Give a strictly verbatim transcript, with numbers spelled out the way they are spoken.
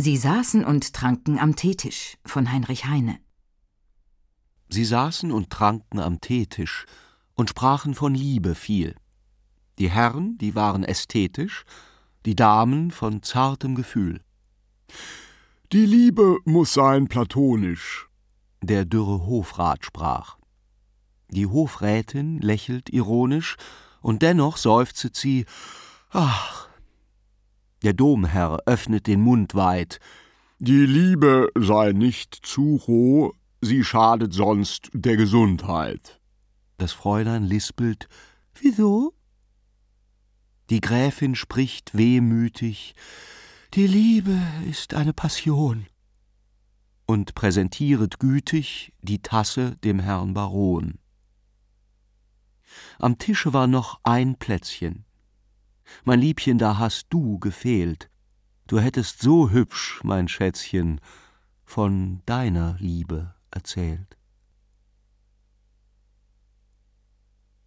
Sie saßen und tranken am Teetisch von Heinrich Heine. Sie saßen und tranken am Teetisch und sprachen von Liebe viel. Die Herren, die waren ästhetisch, die Damen von zartem Gefühl. Die Liebe muß sein platonisch, der dürre Hofrat sprach. Die Hofrätin lächelt ironisch, und dennoch seufzet sie, ach. Der Domherr öffnet den Mund weit. Die Liebe sei nicht zu roh, sie schadet sonst der Gesundheit. Das Fräulein lispelt, wieso? Die Gräfin spricht wehmütig, die Liebe ist eine Passion, und präsentieret gütig die Tasse dem Herrn Baron. Am Tische war noch ein Plätzchen. Mein Liebchen, da hast du gefehlt. Du hättest so hübsch, mein Schätzchen, von deiner Liebe erzählt.